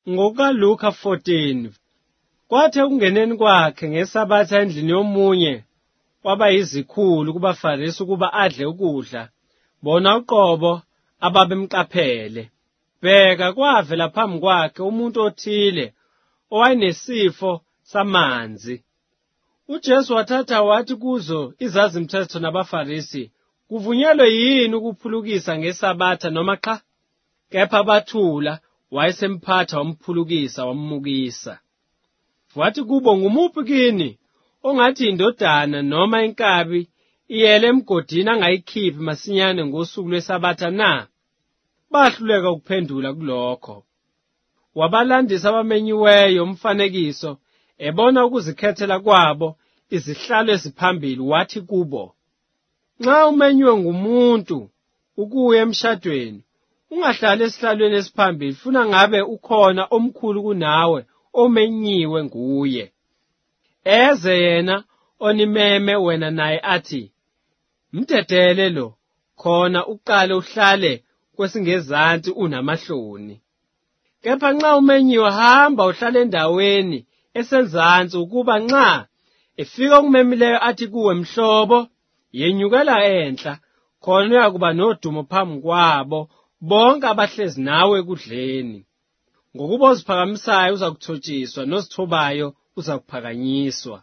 NgokaLuka 14 kwathi ekungeneni kwakhe ngeSabatha endlini yomunye wabayizikhulu kubaFarisi ukuba adle ukudla, bona uqobo ababemqaphele. Bheka, kwavela phambi kwakhe umuntu othile owayenesifo samanzi. UJesu wathatha wathi kuzo izazimthetho nabaFarisi, kuvunyelwe yini ukuphulukisa ngeSabatha noma cha? Kepha bathula, wayesemphatha wamphulukisa wammukisa. Wathi kubo, ngumuphi kini ongathi indodana noma inkabi iyele emgodini angayikhiphi masinyane ngosuku lweSabatha na? Bahluleka ukuphendula kulokho. Wabalandisa abamenyiweyo umfanekiso, ebona ukuzikhethela kwabo izihlalo eziphambili, wathi kubo, nxa umenywe ngumuntu ukuya emshadweni, ungahlali esihlalweni esiphambili, funa ngabe ukhona omkhulu kunawe omenyiwe nguye. Eze yena onimeme wena naye athi, mdedele lo, khona uqale uhlale kwesingezansi unamahloni. Kepha nxa umenyiwe, hamba uhlale endaweni esenzansi, ukuba nxa efika okumemileyo athi kuwe, mhlobo, yenyukela enhla, khona uyakuba nodumo phambi kwabo bonke abahlezi nawe ekudleni. Ngokuba oziphakamisayo uzakuthotshiswa, nozithobayo uzakuphakanyiswa.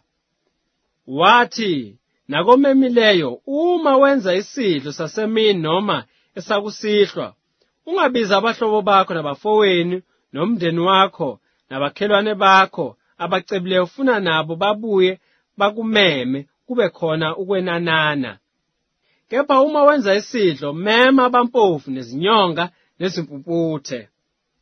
Wathi nakomemileyo, uma wenza isidlo sasemini noma esakusihlwa, ungabiza abahlobo bakho nabafowenu nomndeni wakho nabakhelwane bakho abacebileyo, funa nabo babuye bakumeme, kube khona ukwenanana. Kepha uma wenza isidlo, mema abampofu nezinyonga nezimpumputhe.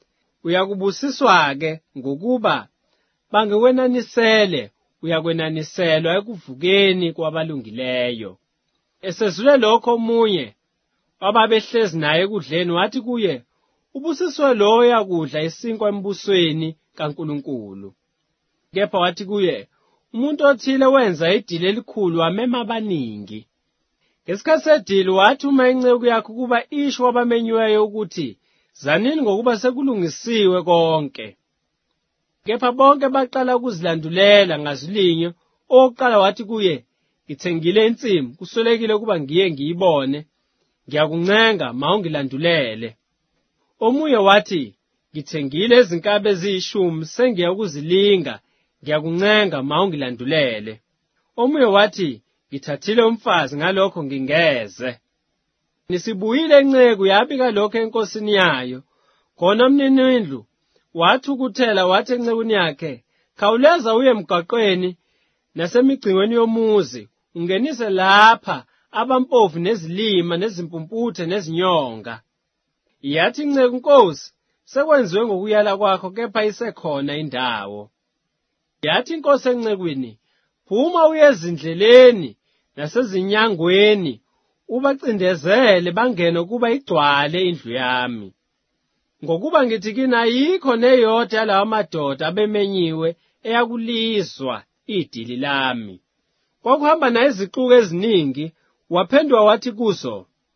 Uyakubusiswa-ke ngokuba bangekwenanisele, uyakwenaniselwa ekuvukeni kwabalungileyo. Esezule lokho, omunye wababehlezi naye ekudleni wathi kuye, ubusiswe lowo yakudla isinkwa embusweni kaNkulunkulu. Kepha wathi kuye, umuntu othile wenza idili elikhulu, wamema abaningi. Ngesikhathi sedili wathuma inceku yakhe ukuba isho wabamenyiweyo ukuthi, zanini ngokuba sekulungisiwe konke. Kepha bonke baqala ukuzilandulela ngazilinye. Owokuqala wathi kuye, ngithengile insimu, kuswelekile ukuba ngiye ngiyibone, ngiyakuncenga mawungilandulele. Omunye wathi, ngithengile izinkabi ezi10, sengiya ukuzilinga, ngiyakuncenga mawungilandulele. Omunye wathi, ngithathile umfazi, ngalokho ngingeze. Nisibuyile inceku yabika lokho enkosini yayo. Khona umninindlu wathukuthela wathi encekuni yakhe, khawuleza uye emgwaqweni nasemigcingweni yomuzi, ungenise lapha abampofu nezilima nezimpumputhe nezinyonga. Yathi inceku, Nkosi, sekwenziwe ngokuyala kwakho, kepha isekhona indawo. Yathi inkosi encekwini, phuma uye ezindleleni nasezinyangweni, ubacindezele bangene kuba igcwale indlu yami. Ngokuba ngithi kini, ayikho neyodwa yalawa madoda abemenyiwe eyakulizwa idili lami. Kwakuhamba naye izixuku eziningi, waphendula wathi kuso,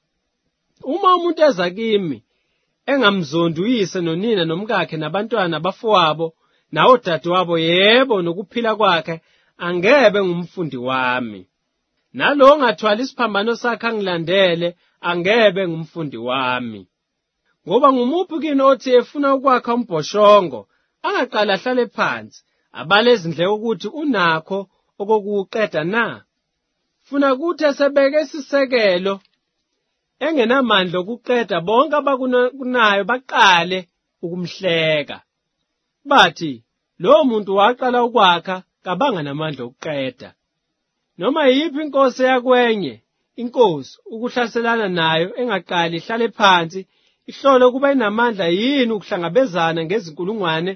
uma umuntu eza kimi, engamzondi uyise nonina nomkakhe nabantwana nabafowabo nawodadewabo, yebo nokuphila kwakhe, angebe ngumfundi wami. Nalo ongathwali isiphambano sakhe angilandele, angebe ngumfundi wami. Ngoba ngumuphi kini othi efuna ukwakha umbhoshongo, angaqala ahlale phansi, abale izindleko ukuthi unakho okokuqeda na? Funa ukuthi esebeke isisekelo, engenamandla okuqeda, bonke abakunayo baqale ukumhleka. Bathi, lowo muntu waqala ukwakha, kabanga namandla okuqeda. Noma yiphi inkosi yakwenye inkosi ukuhlaselana nayo, engaqali ihlale phansi, ihlole ukuba inamandla yini ukuhlangabezana ngezinkulungwane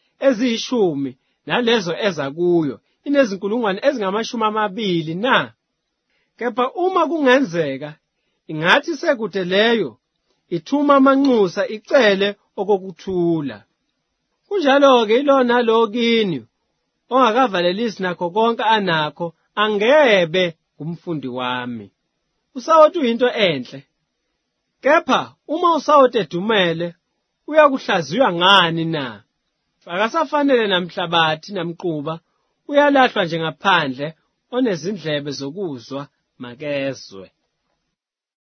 ezi10 nalezo eza kuyo, inezinkulungwane ezingama20 na? Kepha uma kungenzeka, ingathi sekude leyo, ithuma amanxusa icele okokuthula. Kunjalo-ke ilo nalo kini ongakavalelisi nakho konke anakho, angebe ngumfundi wami. Usawoti uyinto enhle, kepha uma usawoti edumele, uyakuhlaziywa ngani na? Akasafanele namhlabathi namquba, uyalahlwa nje ngaphandle, onezindlebe zokuzwa makezwe.